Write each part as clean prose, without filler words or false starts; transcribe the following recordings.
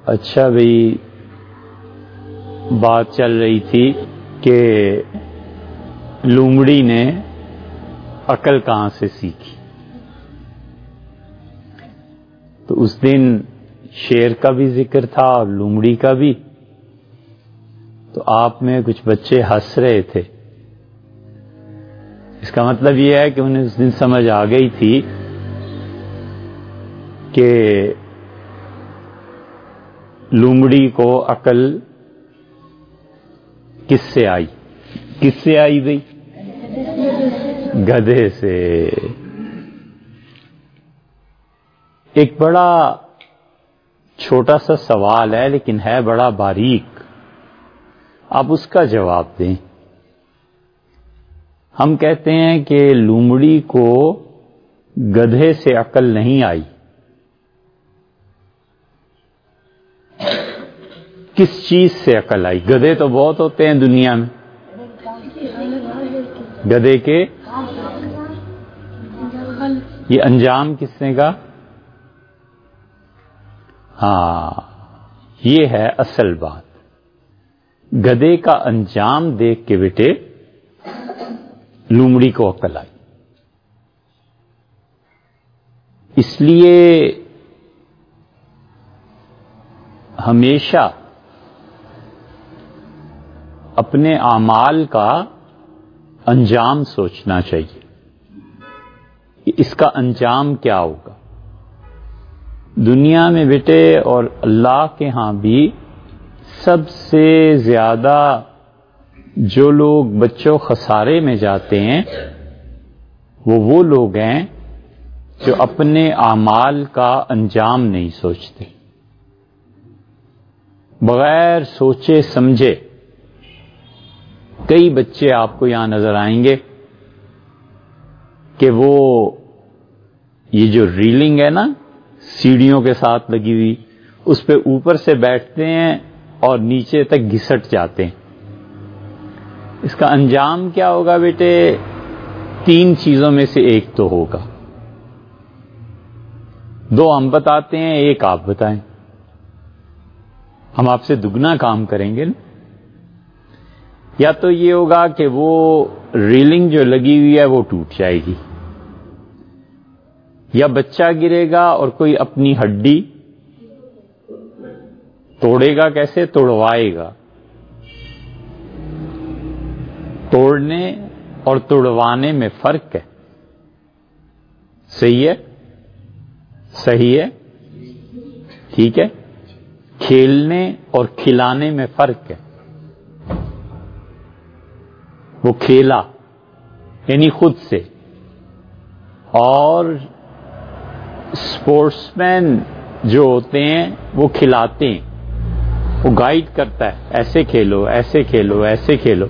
اچھا بھائی، بات چل رہی تھی کہ لومڑی نے عقل کہاں سے سیکھی، تو اس دن شیر کا بھی ذکر تھا اور لومڑی کا بھی، تو آپ میں کچھ بچے ہنس رہے تھے۔ اس کا مطلب یہ ہے کہ انہیں اس دن سمجھ آ گئی تھی کہ لومڑی کو عقل کس سے آئی؟ کس سے آئی بھئی؟ گدھے سے۔ ایک بڑا چھوٹا سا سوال ہے لیکن ہے بڑا باریک، آپ اس کا جواب دیں۔ ہم کہتے ہیں کہ لومڑی کو گدھے سے عقل نہیں آئی، کس چیز سے عقل آئی؟ گدھے تو بہت ہوتے ہیں دنیا میں، گدھے کے یہ انجام کس نے کہا؟ ہاں، یہ ہے اصل بات۔ گدھے کا انجام دیکھ کے بیٹے لومڑی کو عقل آئی۔ اس لیے ہمیشہ اپنے اعمال کا انجام سوچنا چاہیے کہ اس کا انجام کیا ہوگا۔ دنیا میں بیٹے اور اللہ کے ہاں بھی سب سے زیادہ جو لوگ بچوں خسارے میں جاتے ہیں وہ لوگ ہیں جو اپنے اعمال کا انجام نہیں سوچتے، بغیر سوچے سمجھے۔ کئی بچے آپ کو یہاں نظر آئیں گے کہ وہ یہ جو ریلنگ ہے نا سیڑھیوں کے ساتھ لگی ہوئی، اس پہ اوپر سے بیٹھتے ہیں اور نیچے تک گھسٹ جاتے ہیں۔ اس کا انجام کیا ہوگا بیٹے؟ 3 چیزوں میں سے ایک تو ہوگا، 2 ہم بتاتے ہیں، ایک آپ بتائیں، ہم آپ سے دگنا کام کریں گے نا۔ یا تو یہ ہوگا کہ وہ ریلنگ جو لگی ہوئی ہے وہ ٹوٹ جائے گی، یا بچہ گرے گا اور کوئی اپنی ہڈی توڑے گا۔ کیسے توڑوائے گا؟ توڑنے اور توڑوانے میں فرق ہے، صحیح ہے؟ صحیح ہے، ٹھیک ہے۔ کھیلنے اور کھلانے میں فرق ہے۔ وہ کھیلا یعنی خود سے، اور اسپورٹس مین جو ہوتے ہیں وہ کھلاتے ہیں، وہ گائیڈ کرتا ہے، ایسے کھیلو، ایسے کھیلو، ایسے کھیلو۔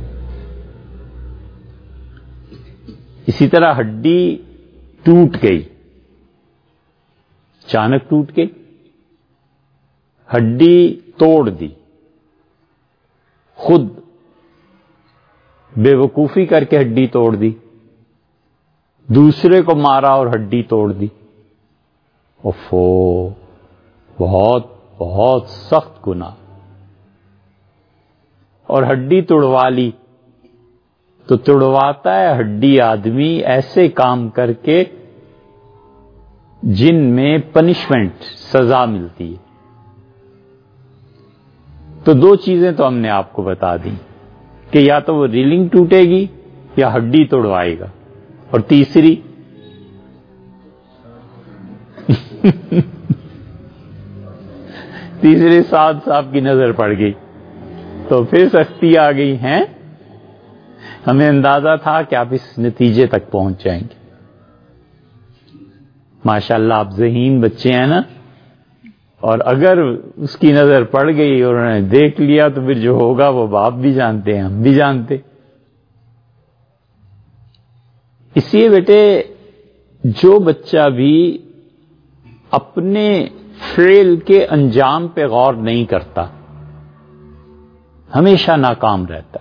اسی طرح ہڈی ٹوٹ گئی، اچانک ٹوٹ گئی، ہڈی توڑ دی، خود بے وقوفی کر کے ہڈی توڑ دی، دوسرے کو مارا اور ہڈی توڑ دی۔ اوفو، بہت بہت سخت گناہ۔ اور ہڈی توڑوا لی تو توڑواتا ہے ہڈی آدمی ایسے کام کر کے جن میں پنشمنٹ، سزا ملتی ہے۔ تو 2 چیزیں تو ہم نے آپ کو بتا دی کہ یا تو وہ ریلنگ ٹوٹے گی یا ہڈی توڑوائے گا، اور تیسری تیسری سعد صاحب کی نظر پڑ گئی تو پھر سختی آ گئی ہیں۔ ہمیں اندازہ تھا کہ آپ اس نتیجے تک پہنچ جائیں گے۔ ماشاءاللہ آپ ذہین بچے ہیں نا، اور اگر اس کی نظر پڑ گئی اور انہوں نے دیکھ لیا تو پھر جو ہوگا وہ باپ بھی جانتے ہیں، ہم بھی جانتے۔ اس لیے بیٹے جو بچہ بھی اپنے فعل کے انجام پہ غور نہیں کرتا ہمیشہ ناکام رہتا ہے۔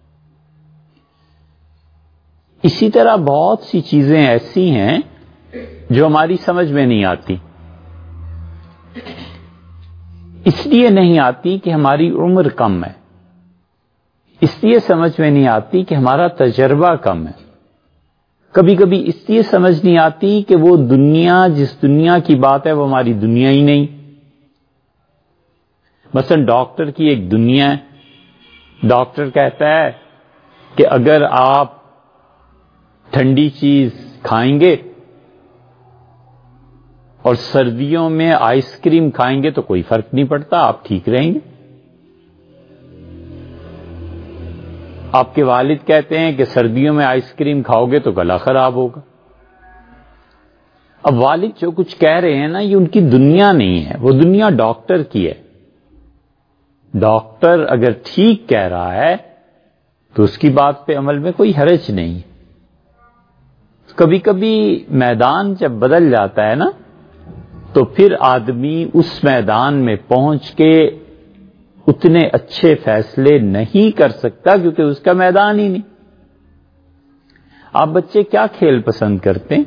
اسی طرح بہت سی چیزیں ایسی ہیں جو ہماری سمجھ میں نہیں آتی۔ اس لیے نہیں آتی کہ ہماری عمر کم ہے، اس لیے سمجھ میں نہیں آتی کہ ہمارا تجربہ کم ہے، کبھی کبھی اس لیے سمجھ نہیں آتی کہ وہ دنیا، جس دنیا کی بات ہے وہ ہماری دنیا ہی نہیں۔ مثلا ڈاکٹر کی ایک دنیا ہے، ڈاکٹر کہتا ہے کہ اگر آپ ٹھنڈی چیز کھائیں گے اور سردیوں میں آئس کریم کھائیں گے تو کوئی فرق نہیں پڑتا، آپ ٹھیک رہیں گے۔ آپ کے والد کہتے ہیں کہ سردیوں میں آئس کریم کھاؤ گے تو گلا خراب ہوگا۔ اب والد جو کچھ کہہ رہے ہیں نا، یہ ان کی دنیا نہیں ہے، وہ دنیا ڈاکٹر کی ہے۔ ڈاکٹر اگر ٹھیک کہہ رہا ہے تو اس کی بات پہ عمل میں کوئی حرج نہیں۔ کبھی کبھی میدان جب بدل جاتا ہے نا تو پھر آدمی اس میدان میں پہنچ کے اتنے اچھے فیصلے نہیں کر سکتا کیونکہ اس کا میدان ہی نہیں۔ آپ بچے کیا کھیل پسند کرتے ہیں؟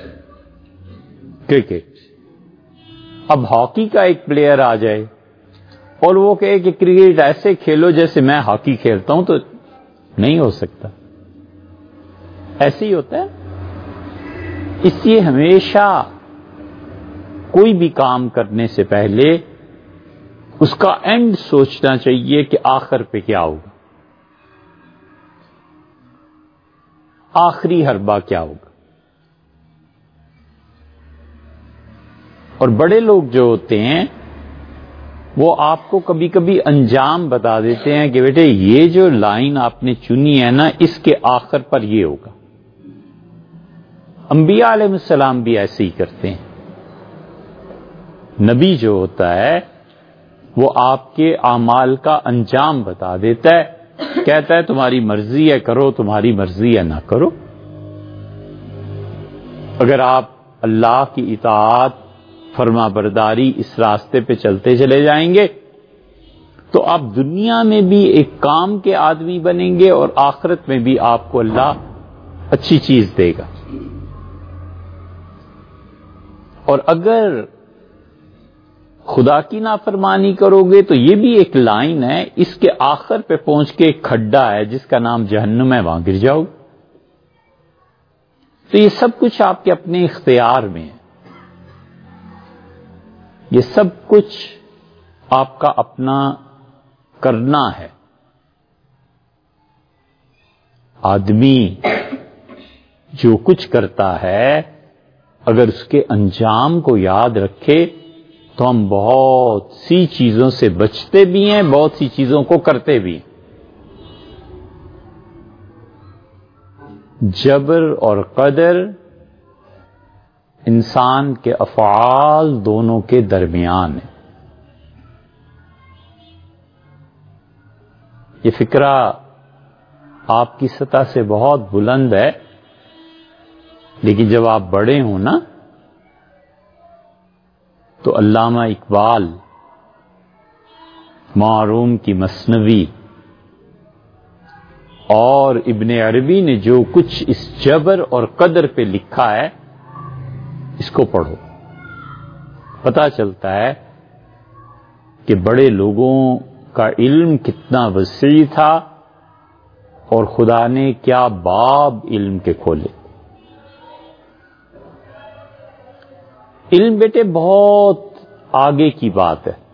کرکٹ۔ اب ہاکی کا ایک پلیئر آ جائے اور وہ کہے کہ کرکٹ ایسے کھیلو جیسے میں ہاکی کھیلتا ہوں، تو نہیں ہو سکتا۔ ایسے ہی ہوتا ہے۔ اس لیے ہمیشہ کوئی بھی کام کرنے سے پہلے اس کا اینڈ سوچنا چاہیے کہ آخر پہ کیا ہوگا، آخری حربہ کیا ہوگا۔ اور بڑے لوگ جو ہوتے ہیں وہ آپ کو کبھی کبھی انجام بتا دیتے ہیں کہ بیٹے یہ جو لائن آپ نے چنی ہے نا، اس کے آخر پر یہ ہوگا۔ انبیاء علیہ السلام بھی ایسے ہی کرتے ہیں۔ نبی جو ہوتا ہے وہ آپ کے اعمال کا انجام بتا دیتا ہے، کہتا ہے تمہاری مرضی ہے کرو، تمہاری مرضی ہے نہ کرو۔ اگر آپ اللہ کی اطاعت، فرما برداری اس راستے پہ چلتے چلے جائیں گے تو آپ دنیا میں بھی ایک کام کے آدمی بنیں گے اور آخرت میں بھی آپ کو اللہ اچھی چیز دے گا۔ اور اگر خدا کی نافرمانی کرو گے تو یہ بھی ایک لائن ہے، اس کے آخر پہ پہنچ کے ایک کھڈا ہے جس کا نام جہنم ہے، وہاں گر جاؤ گے۔ تو یہ سب کچھ آپ کے اپنے اختیار میں ہے، یہ سب کچھ آپ کا اپنا کرنا ہے۔ آدمی جو کچھ کرتا ہے اگر اس کے انجام کو یاد رکھے تو ہم بہت سی چیزوں سے بچتے بھی ہیں، بہت سی چیزوں کو کرتے بھی ہیں۔ جبر اور قدر انسان کے افعال دونوں کے درمیان ہے۔ یہ فکرہ آپ کی سطح سے بہت بلند ہے، لیکن جب آپ بڑے ہوں نا تو علامہ اقبال، معروم کی مثنوی اور ابن عربی نے جو کچھ اس جبر اور قدر پہ لکھا ہے اس کو پڑھو، پتہ چلتا ہے کہ بڑے لوگوں کا علم کتنا وسیع تھا اور خدا نے کیا باب علم کے کھولے۔ علم بیٹے بہت آگے کی بات ہے۔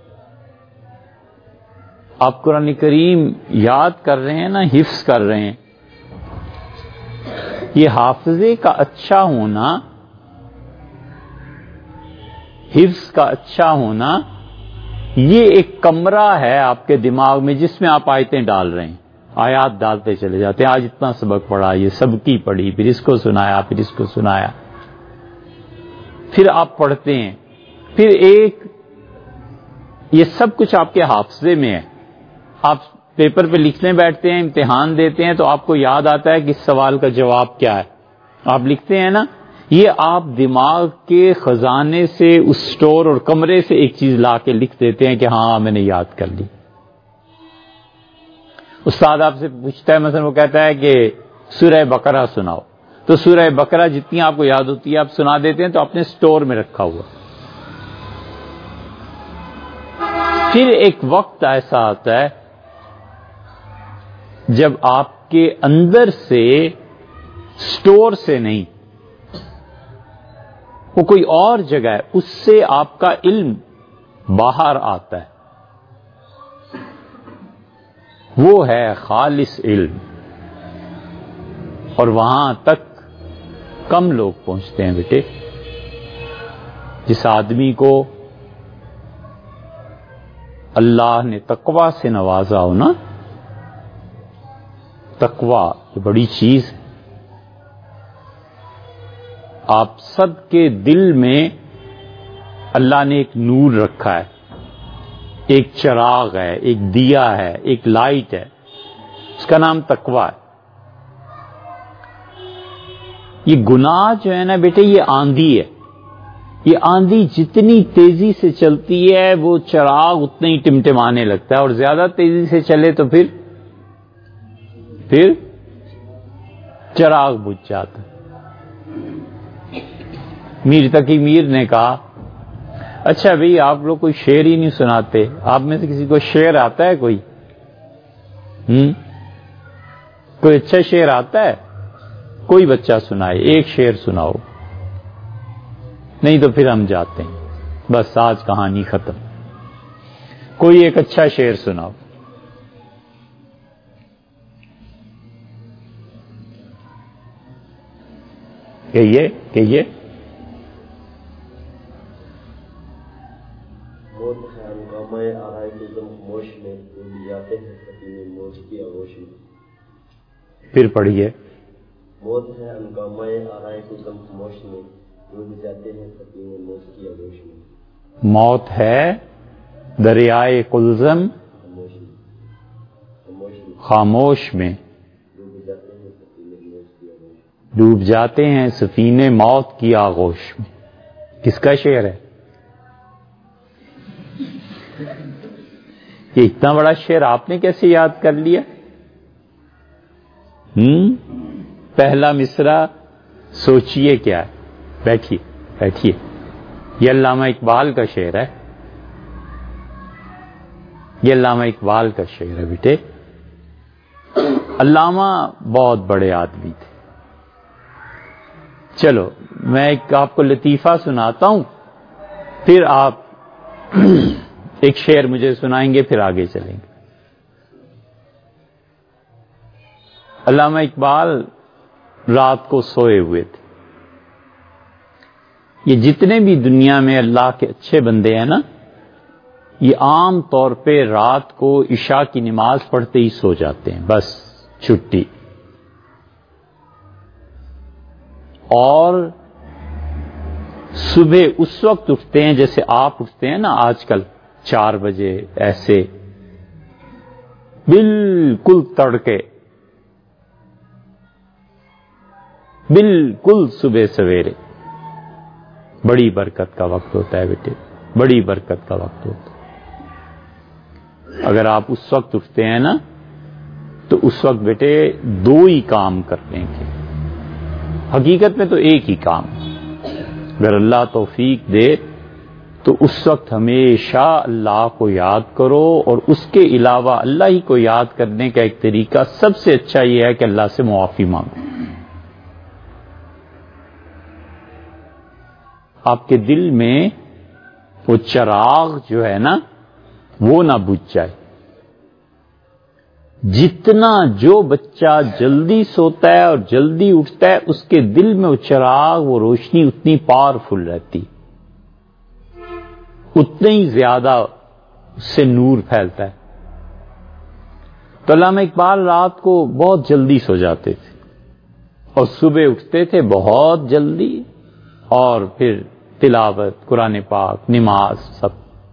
آپ قرآن کریم یاد کر رہے ہیں نا، حفظ کر رہے ہیں، یہ حافظے کا اچھا ہونا، حفظ کا اچھا ہونا، یہ ایک کمرہ ہے آپ کے دماغ میں جس میں آپ آیتیں ڈال رہے ہیں، آیات ڈالتے چلے جاتے ہیں۔ آج اتنا سبق پڑھا، یہ سب کی پڑھی، پھر اس کو سنایا، پھر اس کو سنایا، پھر آپ پڑھتے ہیں، پھر ایک یہ سب کچھ آپ کے حافظے میں ہے۔ آپ پیپر پہ لکھنے بیٹھتے ہیں، امتحان دیتے ہیں تو آپ کو یاد آتا ہے کہ اس سوال کا جواب کیا ہے، آپ لکھتے ہیں نا۔ یہ آپ دماغ کے خزانے سے، اس سٹور اور کمرے سے ایک چیز لا کے لکھ دیتے ہیں کہ ہاں میں نے یاد کر لی۔ استاد آپ سے پوچھتا ہے، مثلا وہ کہتا ہے کہ سورہ بقرہ سناؤ، تو سورہ بقرہ جتنی آپ کو یاد ہوتی ہے آپ سنا دیتے ہیں، تو اپنے سٹور میں رکھا ہوا۔ پھر ایک وقت ایسا آتا ہے جب آپ کے اندر سے سٹور سے نہیں، وہ کوئی اور جگہ ہے، اس سے آپ کا علم باہر آتا ہے، وہ ہے خالص علم، اور وہاں تک کم لوگ پہنچتے ہیں بیٹے۔ جس آدمی کو اللہ نے تقوی سے نوازا ہو نا، تقوی یہ بڑی چیز ہے۔ آپ سب کے دل میں اللہ نے ایک نور رکھا ہے، ایک چراغ ہے، ایک دیا ہے، ایک لائٹ ہے، اس کا نام تقوی ہے۔ یہ گناہ جو ہے نا بیٹے، یہ آندھی ہے، یہ آندھی جتنی تیزی سے چلتی ہے وہ چراغ اتنا ہی ٹمٹمانے لگتا ہے، اور زیادہ تیزی سے چلے تو پھر چراغ بجھ جاتا ہے۔ میر تقی میر نے کہا، اچھا بھئی آپ لوگ کوئی شعر ہی نہیں سناتے، آپ میں سے کسی کو شعر آتا ہے کوئی؟ کوئی اچھا شعر آتا ہے؟ کوئی بچہ سنائے، ایک شعر سناؤ، نہیں تو پھر ہم جاتے ہیں، بس آج کہانی ختم۔ کوئی ایک اچھا شعر سناؤ۔ کہیے موت ہے ہنگامہ آرائے گزم خاموش میں، ڈوب جاتے ہیں سفینے موج کی آغوش میں۔ پھر پڑھیے۔ موت ہے ہنگامہ آرائے گزم خاموش میں، ڈوب جاتے ہیں سفینے موج کی آغوش میں۔ موت ہے دریائے قلزم خاموش میں، ڈوب جاتے ہیں سفینے موت کی آغوش میں۔ کس کا شعر ہے یہ؟ اتنا بڑا شعر آپ نے کیسے یاد کر لیا؟ پہلا مصرع سوچئے کیا ہے؟ بیٹھیے، یہ علامہ اقبال کا شعر ہے، یہ علامہ اقبال کا شعر ہے بیٹے۔ علامہ بہت بڑے آدمی تھے۔ چلو میں آپ کو لطیفہ سناتا ہوں، پھر آپ ایک شعر مجھے سنائیں گے، پھر آگے چلیں گے۔ علامہ اقبال رات کو سوئے ہوئے تھے۔ یہ جتنے بھی دنیا میں اللہ کے اچھے بندے ہیں نا، یہ عام طور پہ رات کو عشاء کی نماز پڑھتے ہی سو جاتے ہیں، بس چھٹی۔ اور صبح اس وقت اٹھتے ہیں جیسے آپ اٹھتے ہیں نا آج کل 4 بجے، ایسے بالکل تڑکے، بالکل صبح سویرے۔ بڑی برکت کا وقت ہوتا ہے بیٹے، بڑی برکت کا وقت ہوتا ہے۔ اگر آپ اس وقت اٹھتے ہیں نا تو اس وقت بیٹے 2 ہی کام کرنے کے، حقیقت میں تو ایک ہی کام، اگر اللہ توفیق دے تو اس وقت ہمیشہ اللہ کو یاد کرو، اور اس کے علاوہ اللہ ہی کو یاد کرنے کا ایک طریقہ سب سے اچھا یہ ہے کہ اللہ سے معافی مانگو۔ آپ کے دل میں وہ چراغ جو ہے نا وہ نہ بجھ جائے۔ جتنا جو بچہ جلدی سوتا ہے اور جلدی اٹھتا ہے، اس کے دل میں وہ چراغ، وہ روشنی اتنی پاورفل رہتی، اتنا ہی زیادہ اس سے نور پھیلتا ہے۔ تو علامہ اقبال رات کو بہت جلدی سو جاتے تھے اور صبح اٹھتے تھے بہت جلدی، اور پھر تلاوت قرآن پاک، نماز، سب۔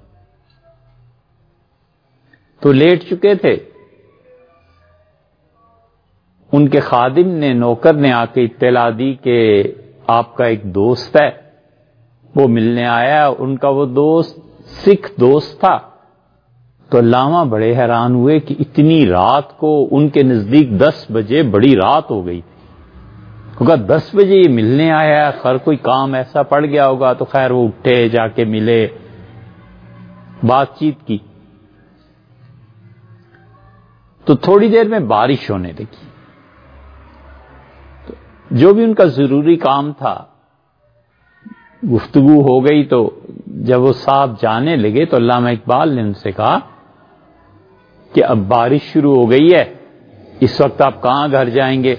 تو لیٹ چکے تھے، ان کے خادم نے، نوکر نے آ کے اطلاع دی کہ آپ کا ایک دوست ہے، وہ ملنے آیا۔ ان کا وہ دوست سکھ دوست تھا۔ تو علامہ بڑے حیران ہوئے کہ اتنی رات کو، ان کے نزدیک 10 بجے بڑی رات ہو گئی تھی۔ کیونکہ 10 بجے یہ ملنے آیا ہے، خیر کوئی کام ایسا پڑ گیا ہوگا، تو خیر وہ اٹھے، جا کے ملے، بات چیت کی۔ تو تھوڑی دیر میں بارش ہونے لگی. جو بھی ان کا ضروری کام تھا گفتگو ہو گئی. تو جب وہ صاحب جانے لگے تو علامہ اقبال نے ان سے کہا کہ اب بارش شروع ہو گئی ہے, اس وقت آپ کہاں گھر جائیں گے,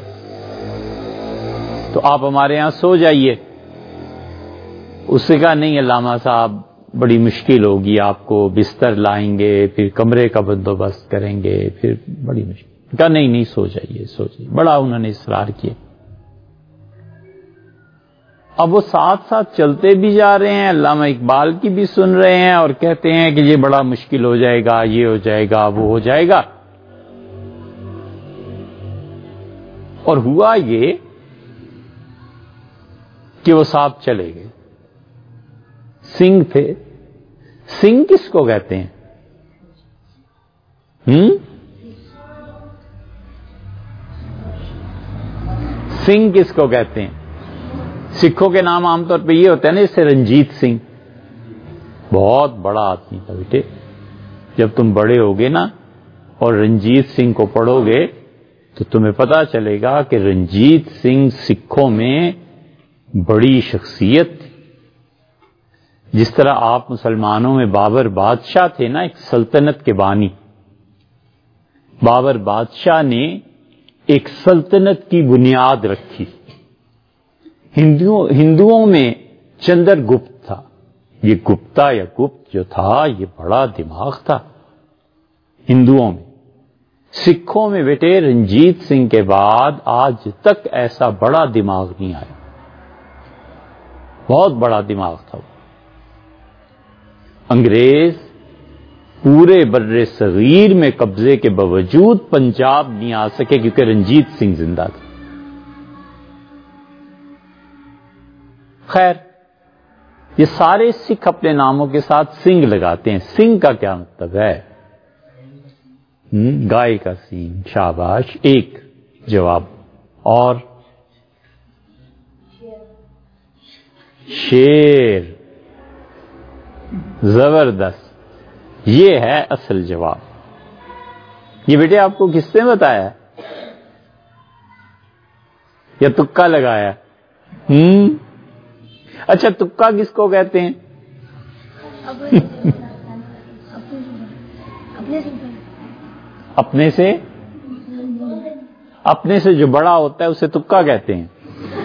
تو آپ ہمارے یہاں سو جائیے. اس سے کہا نہیں علامہ صاحب بڑی مشکل ہوگی, آپ کو بستر لائیں گے, پھر کمرے کا بندوبست کریں گے, پھر بڑی مشکل. کہا نہیں سو جائیے سو جائیے. بڑا انہوں نے اصرار کیا. اب وہ ساتھ ساتھ چلتے بھی جا رہے ہیں, علامہ اقبال کی بھی سن رہے ہیں اور کہتے ہیں کہ یہ بڑا مشکل ہو جائے گا, یہ ہو جائے گا, وہ ہو جائے گا. اور ہوا یہ کہ وہ صاحب چلے گئے. سنگھ تھے. سنگھ کس کو کہتے ہیں؟ سنگھ کس کو کہتے ہیں؟ سکھوں کے نام عام طور پہ یہ ہوتا ہے نا, جیسے رنجیت سنگھ, بہت بڑا آدمی تھا بیٹے. جب تم بڑے ہوگے نا اور رنجیت سنگھ کو پڑھو گے تو تمہیں پتا چلے گا کہ رنجیت سنگھ سکھوں میں بڑی شخصیت تھی. جس طرح آپ مسلمانوں میں بابر بادشاہ تھے نا, ایک سلطنت کے بانی. بابر بادشاہ نے ایک سلطنت کی بنیاد رکھی. ہندوؤں میں چندر گپت تھا. یہ گپتا یا گپت جو تھا یہ بڑا دماغ تھا ہندوؤں میں. سکھوں میں بیٹے رنجیت سنگھ کے بعد آج تک ایسا بڑا دماغ نہیں آیا. بہت بڑا دماغ تھا وہ. انگریز پورے بر صغیر میں قبضے کے باوجود پنجاب نہیں آ سکے کیونکہ رنجیت سنگھ زندہ تھا. خیر, یہ سارے سکھ اپنے ناموں کے ساتھ سنگھ لگاتے ہیں. سنگھ کا کیا مطلب ہے؟ گائے کا سینگ. شاباش, ایک جواب. اور شیر. زبردست, یہ ہے اصل جواب. یہ بیٹے آپ کو کس نے بتایا یا تکا لگایا؟ اچھا, تکا کس کو کہتے ہیں؟ اپنے سے جو بڑا ہوتا ہے اسے تکا کہتے ہیں.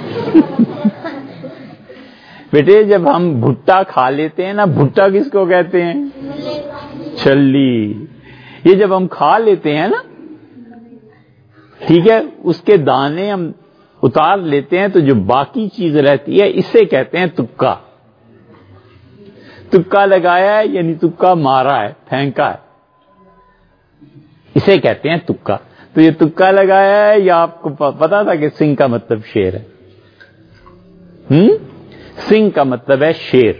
بیٹے جب ہم بھٹا کھا لیتے ہیں نا, بھٹا کس کو کہتے ہیں؟ چھلی. یہ جب ہم کھا لیتے ہیں نا, ٹھیک ہے, اس کے دانے ہم اتار لیتے ہیں تو جو باقی چیز رہتی ہے اسے کہتے ہیں تکا. تکا لگایا ہے یعنی تکا مارا ہے, پھینکا ہے, اسے کہتے ہیں تکا. تو یہ تکا لگایا ہے یا آپ کو پتا تھا کہ سنگھ کا مطلب شیر ہے؟ سنگھ کا مطلب ہے شیر.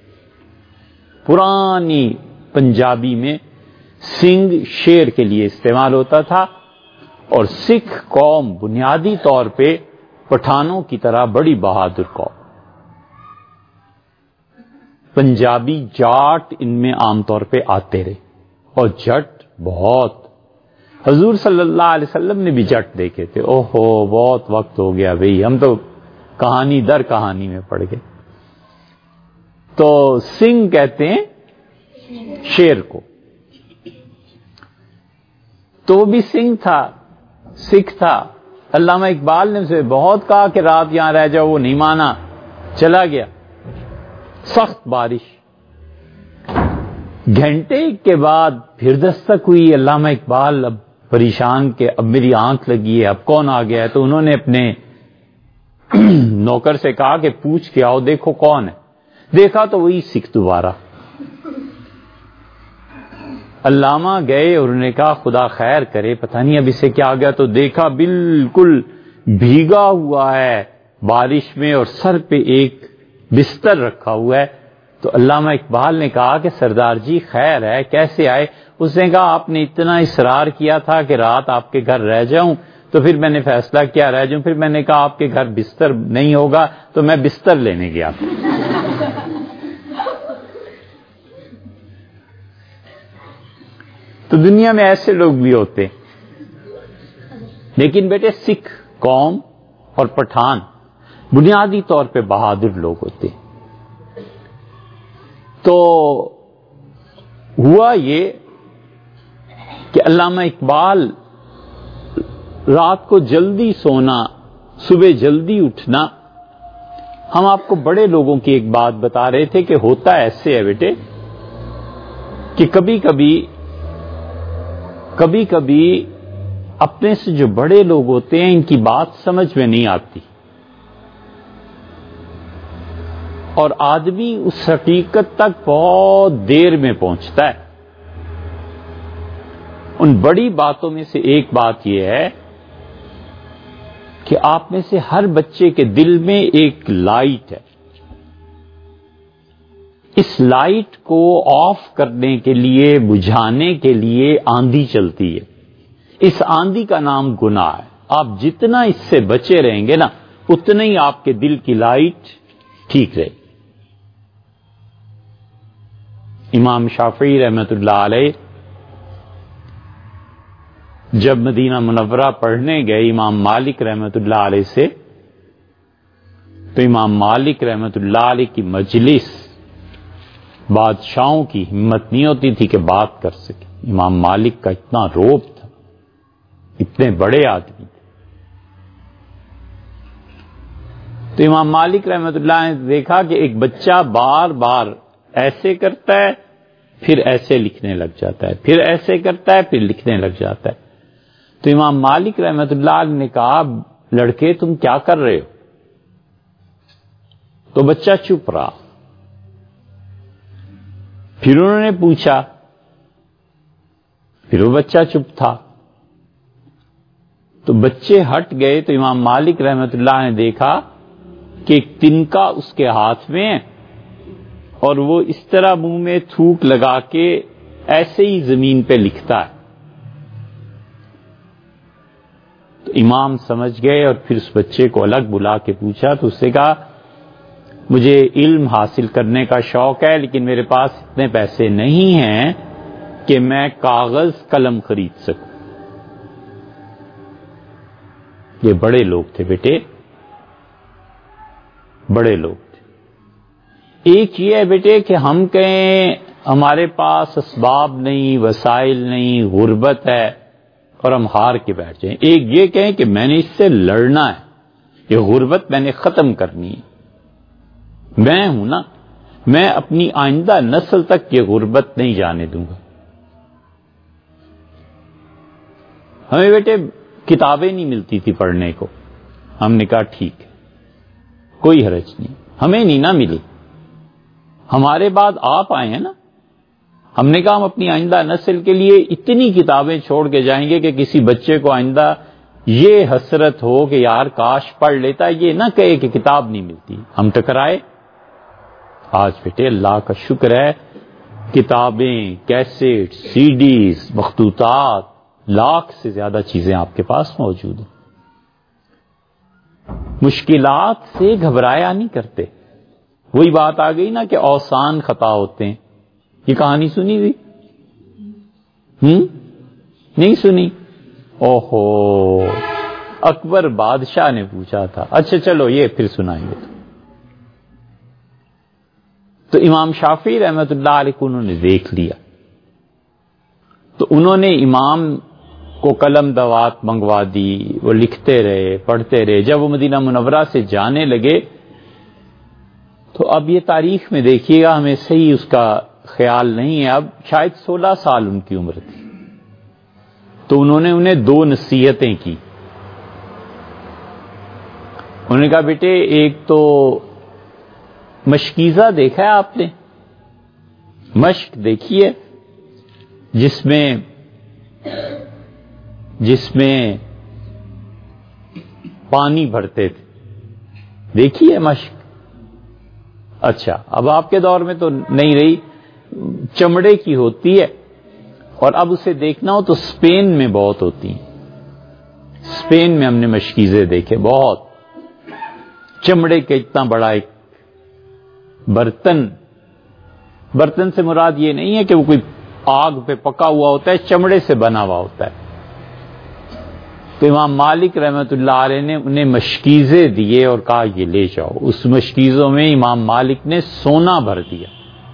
پرانی پنجابی میں سنگھ شیر کے لیے استعمال ہوتا تھا. اور سکھ قوم بنیادی طور پہ پٹھانوں کی طرح بڑی بہادر قوم. پنجابی جاٹ ان میں عام طور پہ آتے رہے, اور جٹ بہت. حضور صلی اللہ علیہ وسلم نے بھی جٹ دیکھے تھے. اوہو, بہت وقت ہو گیا بھئی, ہم تو کہانی در کہانی میں پڑ گئے. تو سنگھ کہتے ہیں شیر کو. تو وہ بھی سنگھ تھا, سکھ تھا. علامہ اقبال نے اسے بہت کہا کہ رات یہاں رہ جاؤ, وہ نہیں مانا, چلا گیا. سخت بارش. گھنٹے کے بعد پھر دستک ہوئی. علامہ اقبال اب پریشان کہ اب میری آنکھ لگی ہے, اب کون آ گیا ہے. تو انہوں نے اپنے نوکر سے کہا کہ پوچھ کے آؤ, دیکھو کون ہے. دیکھا تو وہی سکھ دوبارہ. علامہ گئے اور انہوں نے کہا خدا خیر کرے, پتہ نہیں اب اسے کیا آ گیا. تو دیکھا بالکل بھیگا ہوا ہے بارش میں, اور سر پہ ایک بستر رکھا ہوا ہے. تو علامہ اقبال نے کہا کہ سردار جی خیر ہے, کیسے آئے؟ اس نے کہا آپ نے اتنا اصرار کیا تھا کہ رات آپ کے گھر رہ جاؤں, تو پھر میں نے فیصلہ کیا رہ جاؤں. پھر میں نے کہا آپ کے گھر بستر نہیں ہوگا تو میں بستر لینے گیا. تو دنیا میں ایسے لوگ بھی ہوتے ہیں. لیکن بیٹے سکھ قوم اور پٹھان بنیادی طور پہ بہادر لوگ ہوتے ہیں. تو ہوا یہ کہ علامہ اقبال رات کو جلدی سونا، صبح جلدی اٹھنا. ہم آپ کو بڑے لوگوں کی ایک بات بتا رہے تھے کہ ہوتا ایسے ہے بیٹے کہ کبھی کبھی اپنے سے جو بڑے لوگ ہوتے ہیں ان کی بات سمجھ میں نہیں آتی، اور آدمی اس حقیقت تک بہت دیر میں پہنچتا ہے. ان بڑی باتوں میں سے ایک بات یہ ہے کہ آپ میں سے ہر بچے کے دل میں ایک لائٹ ہے. اس لائٹ کو آف کرنے کے لیے، بجھانے کے لیے آندھی چلتی ہے. اس آندھی کا نام گناہ ہے. آپ جتنا اس سے بچے رہیں گے نا اتنا ہی آپ کے دل کی لائٹ ٹھیک رہے. امام شافعی رحمۃ اللہ علیہ جب مدینہ منورہ پڑھنے گئے امام مالک رحمۃ اللہ علیہ سے، تو امام مالک رحمۃ اللہ علیہ کی مجلس بادشاہوں کی ہمت نہیں ہوتی تھی کہ بات کر سکے. امام مالک کا اتنا روب تھا، اتنے بڑے آدمی تھے. تو امام مالک رحمۃ اللہ نے دیکھا کہ ایک بچہ بار بار ایسے کرتا ہے پھر ایسے لکھنے لگ جاتا ہے، پھر ایسے کرتا ہے پھر لکھنے لگ جاتا ہے. تو امام مالک رحمۃ اللہ علیہ نے کہا لڑکے تم کیا کر رہے ہو؟ تو بچہ چپ رہا. پھر انہوں نے پوچھا، پھر وہ بچہ چپ تھا. تو بچے ہٹ گئے تو امام مالک رحمۃ اللہ نے دیکھا کہ ایک تنکا اس کے ہاتھ میں ہے اور وہ اس طرح منہ میں تھوک لگا کے ایسے ہی زمین پہ لکھتا ہے. تو امام سمجھ گئے اور پھر اس بچے کو الگ بلا کے پوچھا تو اس سے کہا مجھے علم حاصل کرنے کا شوق ہے لیکن میرے پاس اتنے پیسے نہیں ہیں کہ میں کاغذ قلم خرید سکوں. یہ بڑے لوگ تھے بیٹے، بڑے لوگ تھے. ایک یہ ہے بیٹے کہ ہم کہیں ہمارے پاس اسباب نہیں، وسائل نہیں، غربت ہے اور ہم ہار کے بیٹھ جائیں. ایک یہ کہیں کہ میں نے اس سے لڑنا ہے، یہ غربت میں نے ختم کرنی ہے. میں ہوں نا، میں اپنی آئندہ نسل تک یہ غربت نہیں جانے دوں گا. ہمیں بیٹے کتابیں نہیں ملتی تھی پڑھنے کو. ہم نے کہا ٹھیک ہے کوئی حرج نہیں، ہمیں نہیں نہ ملی، ہمارے بعد آپ آئے ہیں نا. ہم نے کہا ہم اپنی آئندہ نسل کے لیے اتنی کتابیں چھوڑ کے جائیں گے کہ کسی بچے کو آئندہ یہ حسرت ہو کہ یار کاش پڑھ لیتا، یہ نہ کہے کہ کتاب نہیں ملتی. ہم ٹکرائے. آج بیٹے اللہ کا شکر ہے کتابیں، کیسٹ، سی ڈیز، مخطوطات، لاکھ سے زیادہ چیزیں آپ کے پاس موجود ہیں. مشکلات سے گھبرایا نہیں کرتے. وہی بات آ گئی نا کہ اوسان خطا ہوتے ہیں. یہ کہانی سنی ہوئی؟ نہیں سنی؟ اوہو، اکبر بادشاہ نے پوچھا تھا. اچھا چلو یہ پھر سنائیں گے. تو امام شافعی رحمۃ اللہ علیہ کو انہوں نے دیکھ لیا تو انہوں نے امام کو قلم دوات منگوا دی. وہ لکھتے رہے، پڑھتے رہے. جب وہ مدینہ منورہ سے جانے لگے تو اب یہ تاریخ میں دیکھیے گا، ہمیں صحیح اس کا خیال نہیں ہے، اب شاید 16 سال ان کی عمر تھی. تو انہوں نے انہیں 2 نصیحتیں کی. انہوں نے کہا بیٹے ایک تو مشکیزہ دیکھا ہے آپ نے؟ مشک دیکھیے جس میں پانی بھرتے تھے، دیکھیے مشک. اچھا اب آپ کے دور میں تو نہیں رہی، چمڑے کی ہوتی ہے اور اب اسے دیکھنا ہو تو اسپین میں بہت ہوتی ہیں. اسپین میں ہم نے مشکیزے دیکھے، بہت چمڑے کے اتنا بڑا ایک برتن سے مراد یہ نہیں ہے کہ وہ کوئی آگ پہ پکا ہوا ہوتا ہے، چمڑے سے بنا ہوا ہوتا ہے. تو امام مالک رحمۃ اللہ علیہ نے انہیں مشکیزیں دیے اور کہا یہ لے جاؤ. اس مشکیزوں میں امام مالک نے سونا بھر دیا.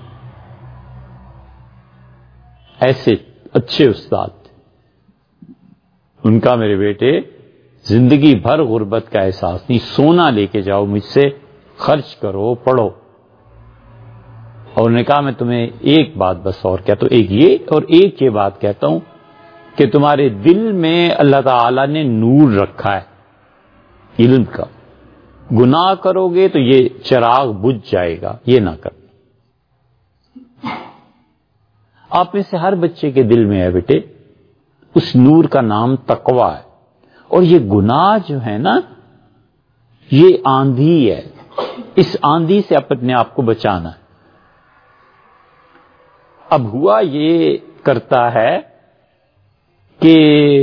ایسے اچھے استاد تھے. ان کا میرے بیٹے زندگی بھر غربت کا احساس نہیں. سونا لے کے جاؤ مجھ سے, خرچ کرو, پڑھو. اور انہوں نے کہا میں تمہیں ایک بات بس اور کہتا ہوں, ایک یہ اور ایک یہ بات کہتا ہوں کہ تمہارے دل میں اللہ تعالی نے نور رکھا ہے علم کا. گناہ کرو گے تو یہ چراغ بجھ جائے گا, یہ نہ کرنا. آپ میں سے ہر بچے کے دل میں ہے بیٹے, اس نور کا نام تقویٰ ہے. اور یہ گناہ جو ہے نا, یہ آندھی ہے, اس آندھی سے اپنے آپ کو بچانا ہے. اب ہوا یہ کرتا ہے کہ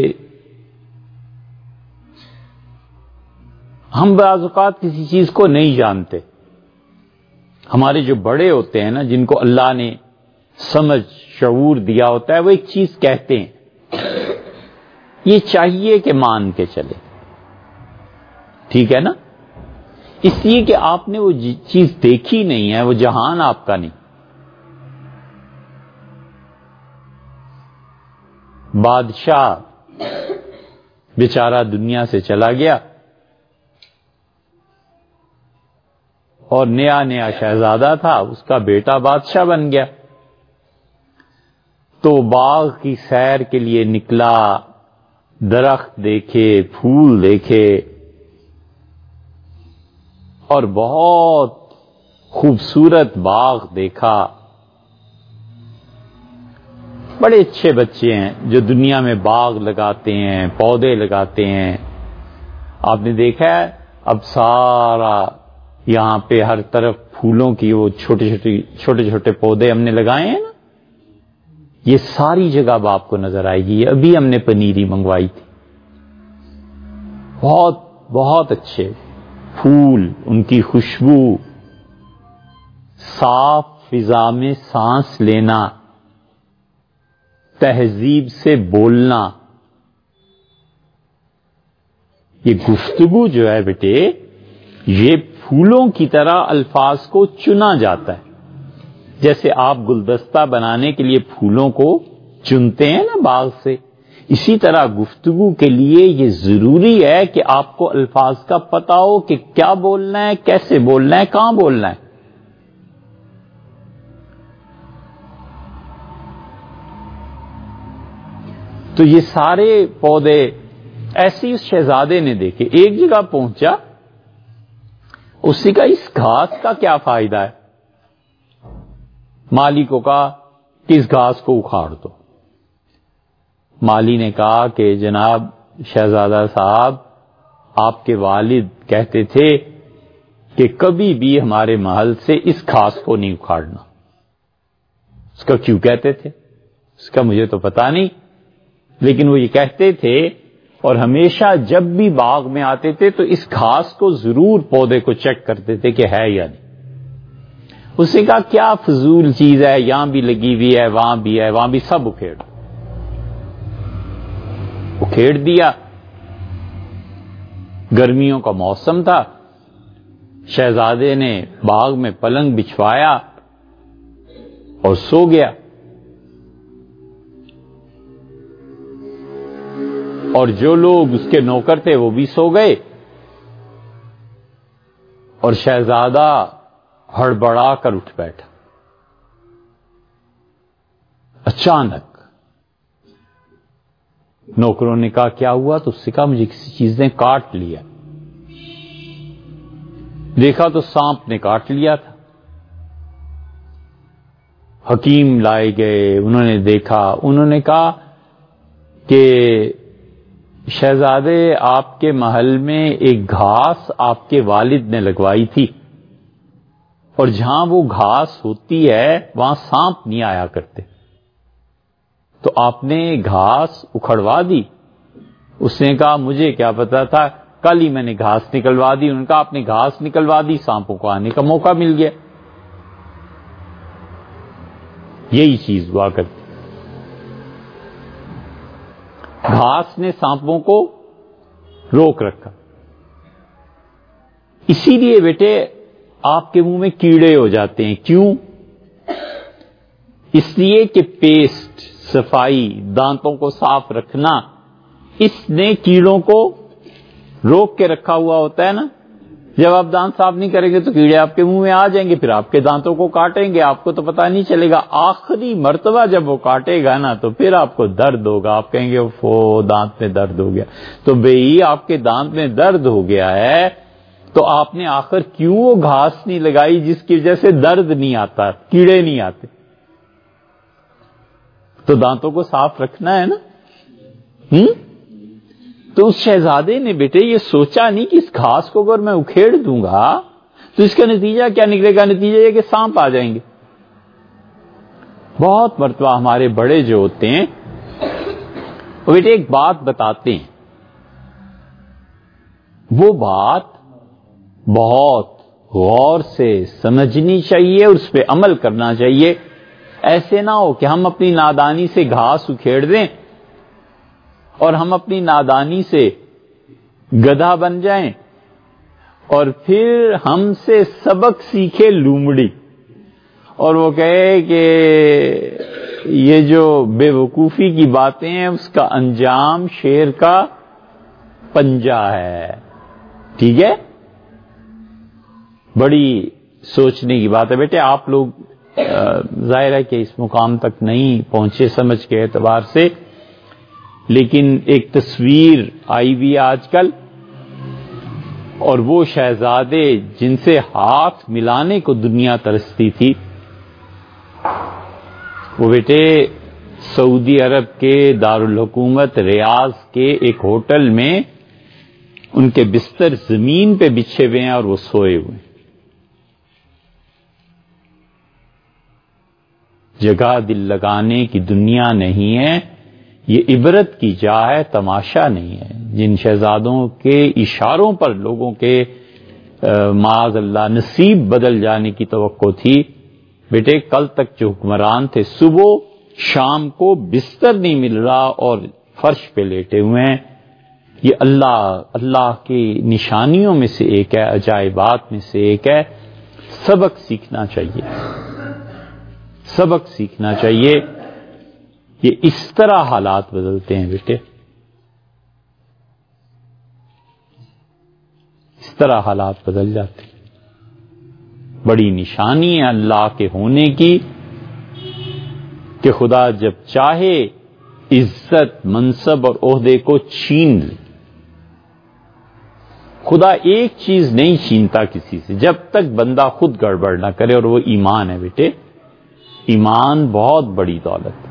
ہم بعض اوقات کسی چیز کو نہیں جانتے. ہمارے جو بڑے ہوتے ہیں نا, جن کو اللہ نے سمجھ شعور دیا ہوتا ہے, وہ ایک چیز کہتے ہیں, یہ چاہیے کہ مان کے چلے. ٹھیک ہے نا, اس لیے کہ آپ نے وہ چیز دیکھی نہیں ہے, وہ جہان آپ کا نہیں. بادشاہ بیچارہ دنیا سے چلا گیا اور نیا نیا شہزادہ تھا, اس کا بیٹا بادشاہ بن گیا. تو باغ کی سیر کے لیے نکلا, درخت دیکھے, پھول دیکھے, اور بہت خوبصورت باغ دیکھا. بڑے اچھے بچے ہیں جو دنیا میں باغ لگاتے ہیں, پودے لگاتے ہیں. آپ نے دیکھا ہے اب سارا یہاں پہ ہر طرف پھولوں کی وہ چھوٹے چھوٹے پودے ہم نے لگائے ہیں نا, یہ ساری جگہ اب آپ کو نظر آئے گی. ابھی ہم نے پنیری منگوائی تھی, بہت بہت اچھے پھول, ان کی خوشبو, صاف فضا میں سانس لینا, تہذیب سے بولنا. یہ گفتگو جو ہے بیٹے, یہ پھولوں کی طرح الفاظ کو چنا جاتا ہے. جیسے آپ گلدستہ بنانے کے لیے پھولوں کو چنتے ہیں نا باغ سے, اسی طرح گفتگو کے لیے یہ ضروری ہے کہ آپ کو الفاظ کا پتہ ہو کہ کیا بولنا ہے, کیسے بولنا ہے, کہاں بولنا ہے. تو یہ سارے پودے ایسے ہی اس شہزادے نے دیکھے. ایک جگہ پہنچا, اسی کا اس گھاس کا کیا فائدہ ہے. مالی کو کہا کہ اس گھاس کو اکھاڑ دو. مالی نے کہا کہ جناب شہزادہ صاحب, آپ کے والد کہتے تھے کہ کبھی بھی ہمارے محل سے اس گھاس کو نہیں اکھاڑنا. اس کا کیوں کہتے تھے, اس کا مجھے تو پتا نہیں, لیکن وہ یہ کہتے تھے. اور ہمیشہ جب بھی باغ میں آتے تھے تو اس گھاس کو ضرور پودے کو چیک کرتے تھے کہ ہے یا نہیں. اس نے کہا کیا فضول چیز ہے, یہاں بھی لگی ہوئی ہے, وہاں بھی ہے, وہاں بھی, سب اکھیڑ دیا. گرمیوں کا موسم تھا, شہزادے نے باغ میں پلنگ بچھوایا اور سو گیا. اور جو لوگ اس کے نوکر تھے وہ بھی سو گئے, اور شہزادہ ہڑبڑا کر اٹھ بیٹھا. اچانک نوکروں نے کہا کیا ہوا, تو اس سے کہا مجھے کسی چیز نے کاٹ لیا. دیکھا تو سانپ نے کاٹ لیا تھا. حکیم لائے گئے, انہوں نے دیکھا, انہوں نے کہا کہ شہزادے آپ کے محل میں ایک گھاس آپ کے والد نے لگوائی تھی, اور جہاں وہ گھاس ہوتی ہے وہاں سانپ نہیں آیا کرتے, تو آپ نے گھاس اکھڑوا دی. اس نے کہا مجھے کیا پتا تھا, کل ہی میں نے گھاس نکلوا دی. انہوں نے کہا آپ نے گھاس نکلوا دی, سانپوں کو آنے کا موقع مل گیا. یہی چیز ہوا کرتی. گھاس نے سانپوں کو روک رکھا. اسی لیے بیٹے آپ کے منہ میں کیڑے ہو جاتے ہیں. کیوں؟ اس لیے کہ پیسٹ، صفائی، دانتوں کو صاف رکھنا، اس نے کیڑوں کو روک کے رکھا ہوا ہوتا ہے نا. جب آپ دانت صاف نہیں کریں گے تو کیڑے آپ کے منہ میں آ جائیں گے، پھر آپ کے دانتوں کو کاٹیں گے، آپ کو تو پتہ نہیں چلے گا. آخری مرتبہ جب وہ کاٹے گا نا تو پھر آپ کو درد ہوگا، آپ کہیں گے اوفو دانت میں درد ہو گیا. تو بھئی آپ کے دانت میں درد ہو گیا ہے تو آپ نے آخر کیوں وہ گھاس نہیں لگائی جس کی وجہ سے درد نہیں آتا، کیڑے نہیں آتے؟ تو دانتوں کو صاف رکھنا ہے نا. تو اس شہزادے نے بیٹے یہ سوچا نہیں کہ اس گھاس کو اگر میں اکھیڑ دوں گا تو اس کا نتیجہ کیا نکلے گا؟ نتیجہ یہ کہ سانپ آ جائیں گے. بہت مرتبہ ہمارے بڑے جو ہوتے ہیں وہ بیٹے ایک بات بتاتے ہیں، وہ بات بہت غور سے سمجھنی چاہیے اور اس پہ عمل کرنا چاہیے. ایسے نہ ہو کہ ہم اپنی نادانی سے گھاس اکھیڑ دیں اور ہم اپنی نادانی سے گدھا بن جائیں اور پھر ہم سے سبق سیکھے لومڑی، اور وہ کہے کہ یہ جو بے وقوفی کی باتیں ہیں اس کا انجام شیر کا پنجہ ہے. ٹھیک ہے، بڑی سوچنے کی بات ہے بیٹے. آپ لوگ ظاہر ہے کہ اس مقام تک نہیں پہنچے سمجھ کے اعتبار سے، لیکن ایک تصویر آئی بھی آج کل، اور وہ شہزادے جن سے ہاتھ ملانے کو دنیا ترستی تھی، وہ بیٹے سعودی عرب کے دارالحکومت ریاض کے ایک ہوٹل میں ان کے بستر زمین پہ بچھے ہوئے ہیں اور وہ سوئے ہوئے ہیں. جگہ دل لگانے کی دنیا نہیں ہے، یہ عبرت کی جا ہے، تماشا نہیں ہے. جن شہزادوں کے اشاروں پر لوگوں کے معاذ اللہ نصیب بدل جانے کی توقع تھی، بیٹے کل تک جو حکمران تھے صبح شام کو بستر نہیں مل رہا اور فرش پہ لیٹے ہوئے ہیں. یہ اللہ کی نشانیوں میں سے ایک ہے، عجائبات میں سے ایک ہے. سبق سیکھنا چاہیے، سبق سیکھنا چاہیے. یہ اس طرح حالات بدلتے ہیں بیٹے، اس طرح حالات بدل جاتے ہیں. بڑی نشانی ہے اللہ کے ہونے کی کہ خدا جب چاہے عزت، منصب اور عہدے کو چھین لے. خدا ایک چیز نہیں چھینتا کسی سے جب تک بندہ خود گڑبڑ نہ کرے، اور وہ ایمان ہے بیٹے. ایمان بہت بڑی دولت ہے.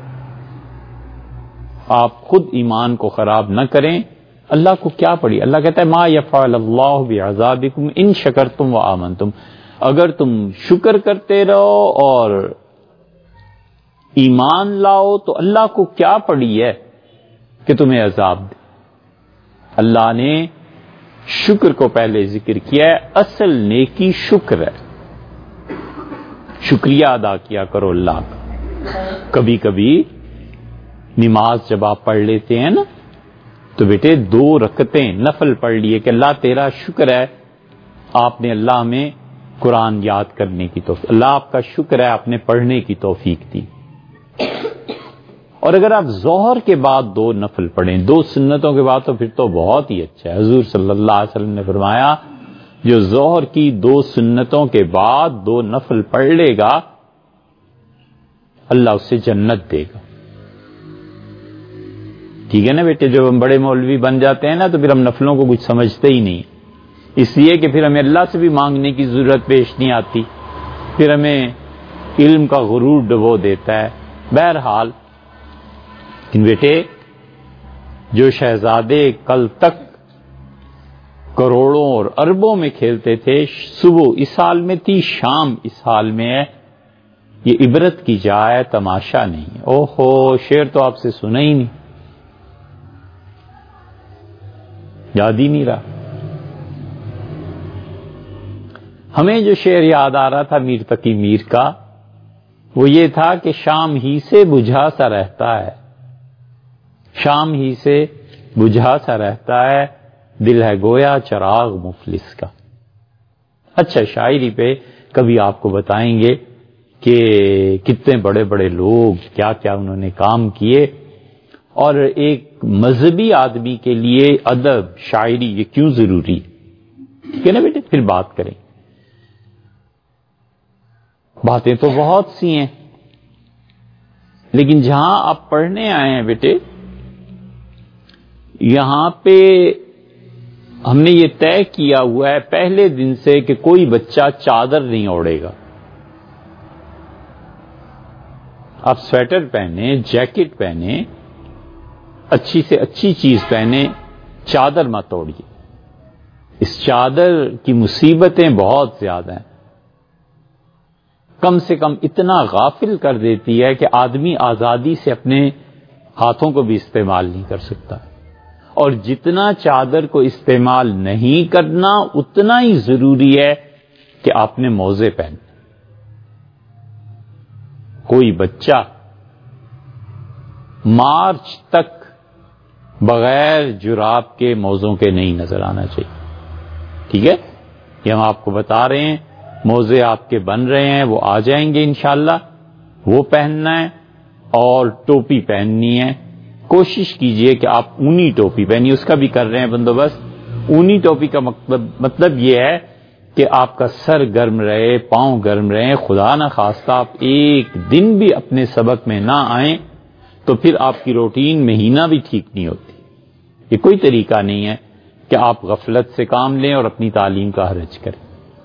آپ خود ایمان کو خراب نہ کریں. اللہ کو کیا پڑی؟ اللہ کہتا ہے ما یفعل اللہ بعذابکم ان شکرتم وآمنتم. اگر تم شکر کرتے رہو اور ایمان لاؤ تو اللہ کو کیا پڑی ہے کہ تمہیں عذاب دے. اللہ نے شکر کو پہلے ذکر کیا ہے. اصل نیکی شکر ہے. شکریہ ادا کیا کرو اللہ کا. کبھی کبھی نماز جب آپ پڑھ لیتے ہیں نا تو بیٹے 2 رکعتیں نفل پڑھ لیے کہ اللہ تیرا شکر ہے آپ نے اللہ میں قرآن یاد کرنے کی توفیق، اللہ آپ کا شکر ہے آپ نے پڑھنے کی توفیق دی. اور اگر آپ ظہر کے بعد 2 نفل پڑھیں 2 سنتوں کے بعد تو پھر تو بہت ہی اچھا ہے. حضور صلی اللہ علیہ وسلم نے فرمایا جو ظہر کی 2 سنتوں کے بعد 2 نفل پڑھ لے گا اللہ اسے جنت دے گا. ٹھیک ہے نا بیٹے. جب ہم بڑے مولوی بن جاتے ہیں نا تو پھر ہم نفلوں کو کچھ سمجھتے ہی نہیں، اس لیے کہ پھر ہمیں اللہ سے بھی مانگنے کی ضرورت پیش نہیں آتی، پھر ہمیں علم کا غرور ڈبو دیتا ہے. بہرحال ان بیٹے جو شہزادے کل تک کروڑوں اور اربوں میں کھیلتے تھے، صبح اس حال میں تھی، شام اس حال میں ہے. یہ عبرت کی جا ہے، تماشا نہیں. اوہو شعر تو آپ سے سنا ہی نہیں، یاد ہی نہیں رہا. ہمیں جو شعر یاد آ رہا تھا میر تقی میر کا وہ یہ تھا کہ شام ہی سے بجھا سا رہتا ہے، شام ہی سے بجھا سا رہتا ہے، دل ہے گویا چراغ مفلس کا. اچھا، شاعری پہ کبھی آپ کو بتائیں گے کہ کتنے بڑے بڑے لوگ کیا کیا انہوں نے کام کیے، اور ایک مذہبی آدمی کے لیے ادب، شاعری یہ کیوں ضروری ہے. ٹھیک ہے نا بیٹے، پھر بات کریں. باتیں تو بہت سی ہیں، لیکن جہاں آپ پڑھنے آئے ہیں بیٹے، یہاں پہ ہم نے یہ طے کیا ہوا ہے پہلے دن سے کہ کوئی بچہ چادر نہیں اوڑھے گا. آپ سویٹر پہنے، جیکٹ پہنے، اچھی سے اچھی چیز پہنے، چادر مت اوڑھیے. اس چادر کی مصیبتیں بہت زیادہ ہیں. کم سے کم اتنا غافل کر دیتی ہے کہ آدمی آزادی سے اپنے ہاتھوں کو بھی استعمال نہیں کر سکتا. اور جتنا چادر کو استعمال نہیں کرنا اتنا ہی ضروری ہے کہ آپ نے موزے پہنے. کوئی بچہ مارچ تک بغیر جراب کے موزوں کے نہیں نظر آنا چاہیے. ٹھیک ہے، یہ ہم آپ کو بتا رہے ہیں. موزے آپ کے بن رہے ہیں، وہ آ جائیں گے انشاءاللہ، وہ پہننا ہے. اور ٹوپی پہننی ہے. کوشش کیجئے کہ آپ اونی ٹوپی پہنیے، اس کا بھی کر رہے ہیں بندوبست. اونی ٹوپی کا مطلب یہ ہے کہ آپ کا سر گرم رہے، پاؤں گرم رہے. خدا نہ خواستہ آپ ایک دن بھی اپنے سبق میں نہ آئیں تو پھر آپ کی روٹین مہینہ بھی ٹھیک نہیں ہوتی. یہ کوئی طریقہ نہیں ہے کہ آپ غفلت سے کام لیں اور اپنی تعلیم کا حرج کریں.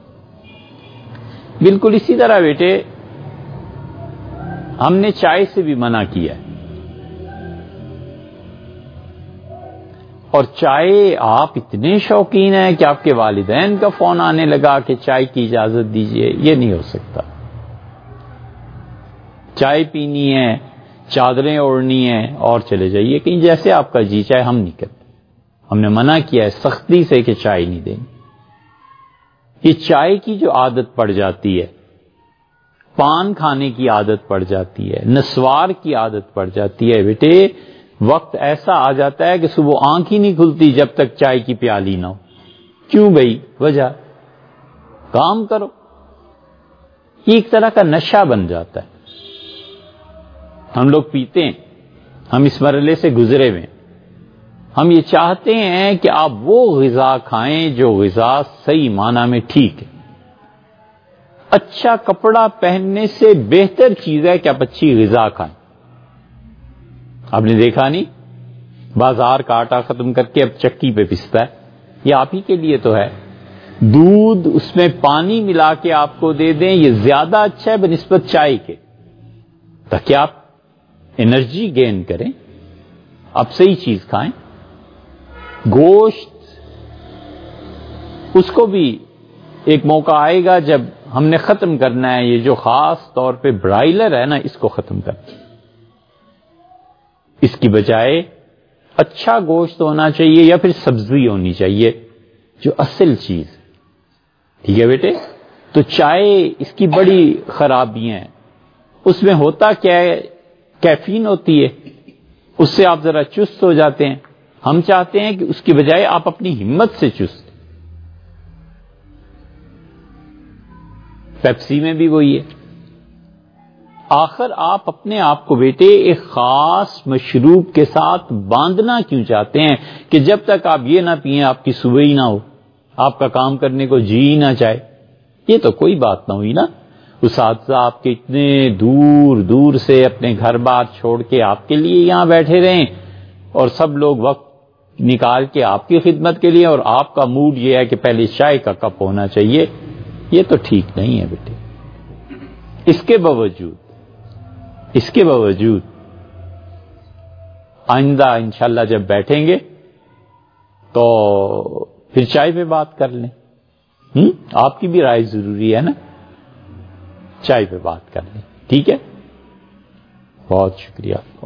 بالکل اسی طرح بیٹے ہم نے چائے سے بھی منع کیا ہے. اور چائے آپ اتنے شوقین ہیں کہ آپ کے والدین کا فون آنے لگا کہ چائے کی اجازت دیجیے. یہ نہیں ہو سکتا. چائے پینی ہے، چادریں اوڑھنی ہیں اور چلے جائیے کہیں جیسے آپ کا جی چاہے. ہم نہیں کرتے. ہم نے منع کیا ہے سختی سے کہ چائے نہیں دیں. یہ چائے کی جو عادت پڑ جاتی ہے، پان کھانے کی عادت پڑ جاتی ہے، نسوار کی عادت پڑ جاتی ہے بیٹے، وقت ایسا آ جاتا ہے کہ صبح آنکھ ہی نہیں کھلتی جب تک چائے کی پیالی نہ ہو. کیوں بھائی؟ وجہ کام کرو. یہ ایک طرح کا نشہ بن جاتا ہے. ہم لوگ پیتے ہیں، ہم اس مرحلے سے گزرے ہوئے. ہم یہ چاہتے ہیں کہ آپ وہ غذا کھائیں جو غذا صحیح معنی میں ٹھیک ہے. اچھا کپڑا پہننے سے بہتر چیز ہے کہ آپ اچھی غذا کھائیں. آپ نے دیکھا نہیں، بازار کا آٹا ختم کر کے اب چکی پہ پستا ہے. یہ آپ ہی کے لیے تو ہے. دودھ اس میں پانی ملا کے آپ کو دے دیں، یہ زیادہ اچھا ہے بنسبت چائے کے، تاکہ آپ انرجی گین کریں. آپ صحیح چیز کھائیں. گوشت، اس کو بھی ایک موقع آئے گا جب ہم نے ختم کرنا ہے. یہ جو خاص طور پہ برائلر ہے نا، اس کو ختم کرنا. اس کی بجائے اچھا گوشت ہونا چاہیے یا پھر سبزی ہونی چاہیے جو اصل چیز. ٹھیک ہے بیٹے؟ تو چائے اس کی بڑی خرابیاں ہیں. اس میں ہوتا کیا ہے، کیفین ہوتی ہے، اس سے آپ ذرا چست ہو جاتے ہیں. ہم چاہتے ہیں کہ اس کی بجائے آپ اپنی ہمت سے چست. پیپسی میں بھی وہی ہے. آخر آپ اپنے آپ کو بیٹے ایک خاص مشروب کے ساتھ باندھنا کیوں چاہتے ہیں کہ جب تک آپ یہ نہ پئیں آپ کی صبح ہی نہ ہو، آپ کا کام کرنے کو جی ہی نہ چاہے؟ یہ تو کوئی بات نہ ہوئی نا. اساتذہ آپ کے اتنے دور دور سے اپنے گھر بار چھوڑ کے آپ کے لیے یہاں بیٹھے رہیں، اور سب لوگ وقت نکال کے آپ کی خدمت کے لیے، اور آپ کا موڈ یہ ہے کہ پہلے چائے کا کپ ہونا چاہیے. یہ تو ٹھیک نہیں ہے بیٹے. اس کے باوجود آئندہ انشاءاللہ جب بیٹھیں گے تو پھر چائے پہ بات کر لیں. آپ کی بھی رائے ضروری ہے نا. چائے پہ بات کر لیں. ٹھیک ہے؟ بہت شکریہ.